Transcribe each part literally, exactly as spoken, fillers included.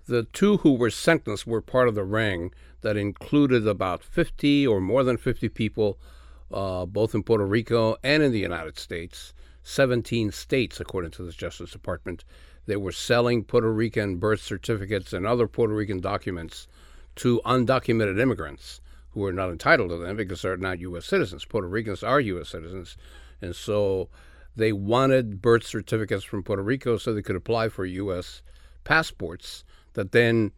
The two who were sentenced were part of the ring that included about fifty or more than fifty people, uh, both in Puerto Rico and in the United States. seventeen states, according to the Justice Department. They were selling Puerto Rican birth certificates and other Puerto Rican documents to undocumented immigrants who are not entitled to them because they're not U S citizens. Puerto Ricans are U S citizens. And so they wanted birth certificates from Puerto Rico so they could apply for U S passports that then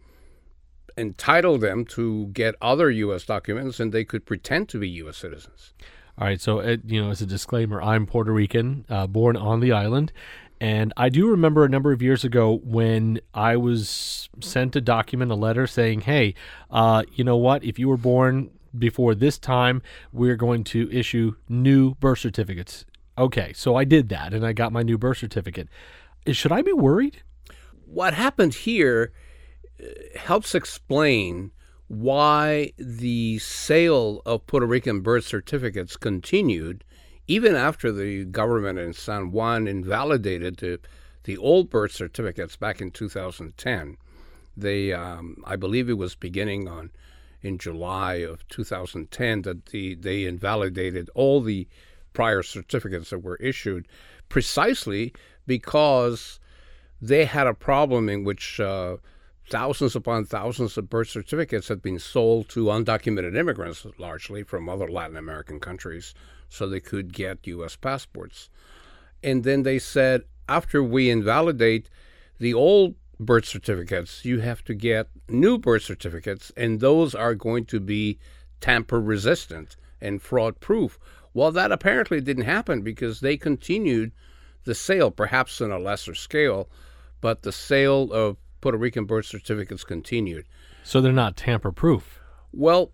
entitled them to get other U S documents, and they could pretend to be U S citizens. All right, so, uh, you know, as a disclaimer, I'm Puerto Rican, uh, born on the island, and I do remember a number of years ago when I was sent a document, a letter saying, hey, uh, you know what, if you were born before this time, we're going to issue new birth certificates. Okay, so I did that, and I got my new birth certificate. Should I be worried? What happened here helps explain why the sale of Puerto Rican birth certificates continued even after the government in San Juan invalidated the, the old birth certificates back in two thousand ten. They, um, I believe it was beginning on in July of two thousand ten that the, they invalidated all the prior certificates that were issued precisely because they had a problem in which uh, thousands upon thousands of birth certificates had been sold to undocumented immigrants, largely from other Latin American countries, so they could get U S passports. And then they said, after we invalidate the old birth certificates, you have to get new birth certificates, and those are going to be tamper-resistant and fraud-proof. Well, that apparently didn't happen because they continued the sale, perhaps on a lesser scale, but the sale of Puerto Rican birth certificates continued. So they're not tamper-proof? Well,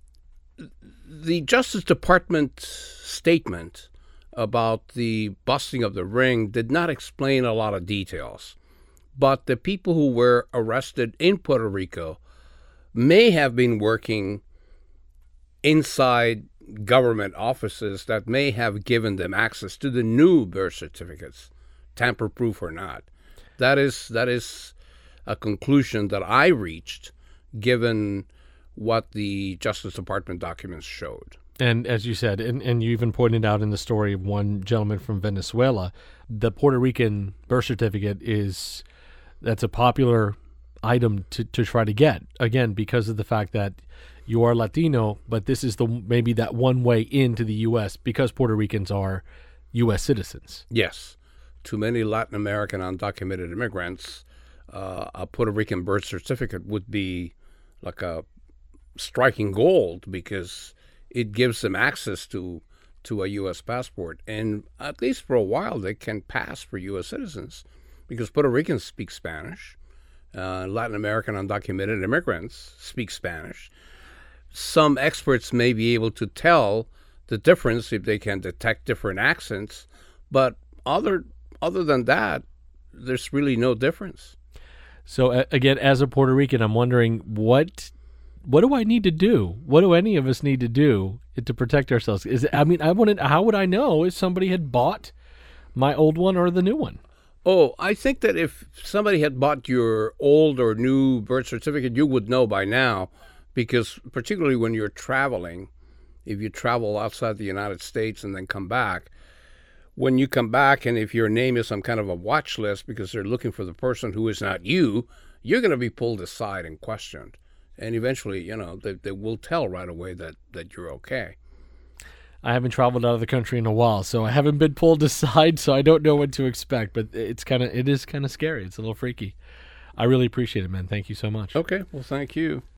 the Justice Department statement about the busting of the ring did not explain a lot of details. But the people who were arrested in Puerto Rico may have been working inside government offices that may have given them access to the new birth certificates, tamper-proof or not. That is that is a conclusion that I reached, given what the Justice Department documents showed. And as you said, and, and you even pointed out in the story of one gentleman from Venezuela, the Puerto Rican birth certificate is, that's a popular item to, to try to get, again, because of the fact that you are Latino, but this is the maybe that one way into the U S because Puerto Ricans are U S citizens. Yes. To many Latin American undocumented immigrants, uh, a Puerto Rican birth certificate would be like a striking gold because it gives them access to to a U S passport. And at least for a while, they can pass for U S citizens because Puerto Ricans speak Spanish. Uh, Latin American undocumented immigrants speak Spanish. Some experts may be able to tell the difference if they can detect different accents, but other other than that, there's really no difference. So uh, again, as a Puerto Rican, I'm wondering what what do I need to do? What do any of us need to do to protect ourselves? Is it, I mean, I wanted. How would I know if somebody had bought my old one or the new one? Oh, I think that if somebody had bought your old or new birth certificate, you would know by now, because particularly when you're traveling, if you travel outside the United States and then come back, when you come back and if your name is some kind of a watch list because they're looking for the person who is not you, you're going to be pulled aside and questioned. And eventually, you know, they, they will tell right away that, that you're okay. I haven't traveled out of the country in a while, so I haven't been pulled aside, so I don't know what to expect. But it's kind of it is kind of scary. It's a little freaky. I really appreciate it, man. Thank you so much. Okay. Well, thank you.